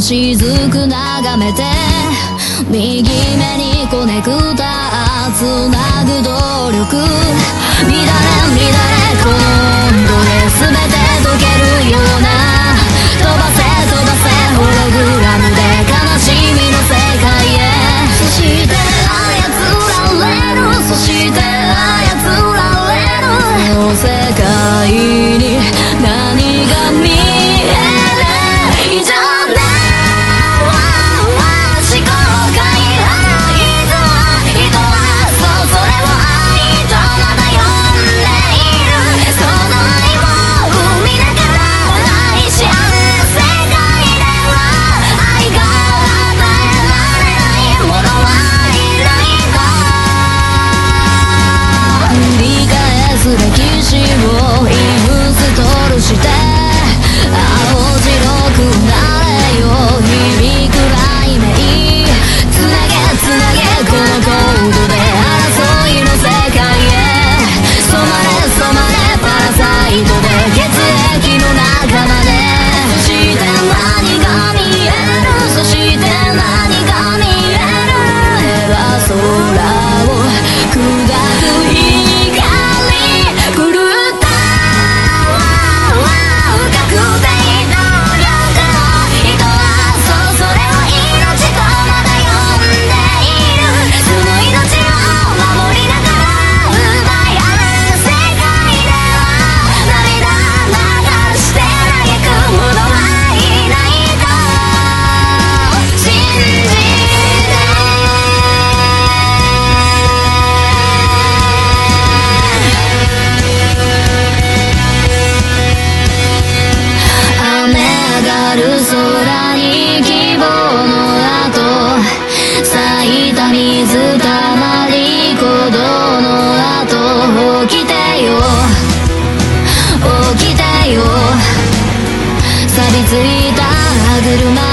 雫眺めて右目にコネクターつなぐ動力乱れこの温度で全て溶けるような飛ばせホログラムで悲しみの世界へそして操られるそして操られるこの世界に何が見える以上空に希望の跡咲いた水たまり鼓動の跡起きてよ錆びついた歯車